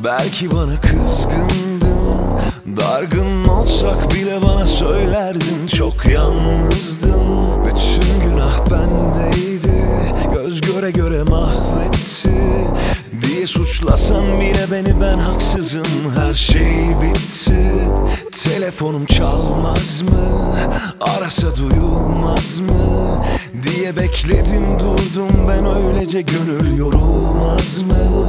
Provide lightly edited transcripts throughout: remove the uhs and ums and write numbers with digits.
Belki bana kızgındın, dargın olsak bile bana söylerdin. Çok yalnızdın, bütün günah bendeydi. Göz göre göre mahvetti diye suçlasan bile beni, ben haksızım. Her şey bitti. Telefonum çalmaz mı, arasa duyulmaz mı diye bekledim durdum ben öylece, gönül yorulmaz mı?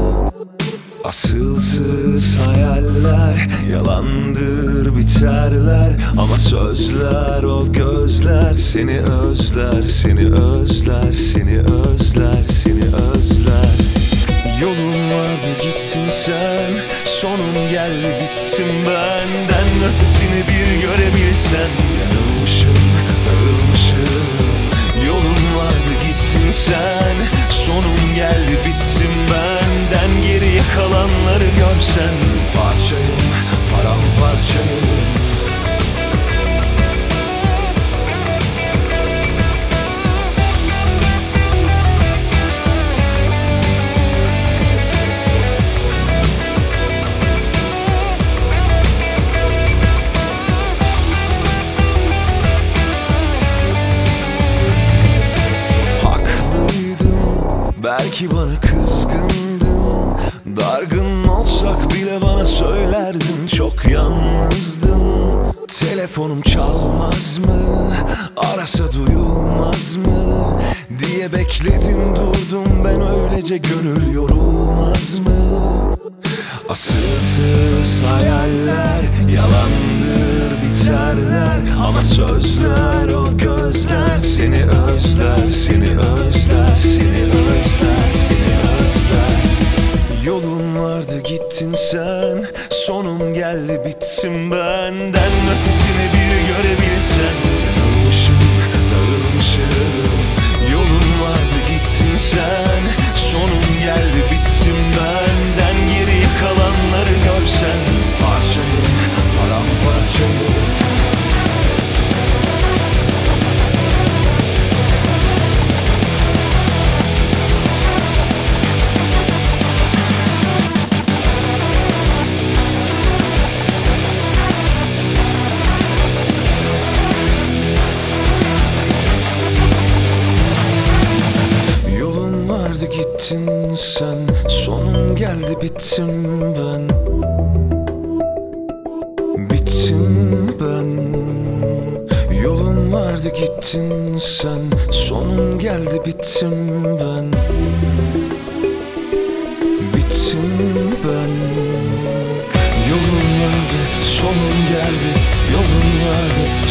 Asılsız hayaller yalandır, biterler ama sözler, o gözler seni özler, seni özler, seni özler, seni özler. Yolun vardı gittin sen, sonun geldi bittim benden. Ötesini bir görebilsen, yanılmışım, dağılmışım. Yolun vardı gittin sen, sonun geldi bittim benden. Geriye kalanları görsen, parçayım, paramparçayım. Belki bana kızgındın, dargın olsak bile bana söylerdin. Çok yalnızdın, telefonum çalmaz mı, arasa duyulmaz mı diye bekledim durdum ben öylece, gönül yorulmaz mı? Asılsız hayaller yalandır, biterler ama sözler, o gözler seni özler, seni özler, seni özler, seni özler. Yolun vardı gittin sen, sonum geldi bittim benden. Ötesini bir görebilsen, yanılmışım, dağılmışım. Yolun vardı gittin sen, sonum geldi bittim benden. Geriye kalanları görsen, parçayım, paramparçayım. Gittin sen, sonun geldi bittim ben. Bittim ben. Yolun vardı gittin sen, sonun geldi bittim ben. Bittim ben. Yolun vardı, sonun geldi. Yolun vardı,